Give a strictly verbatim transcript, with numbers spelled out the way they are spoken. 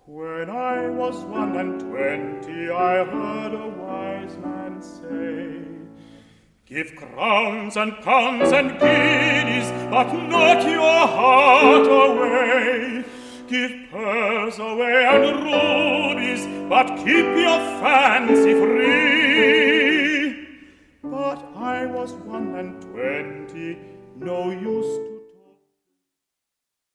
When I was one and twenty, I heard a wise man say, give crowns and pounds and guineas, but not your heart away. Give pearls away and rubies, but keep your fancy free. But I was one and twenty, no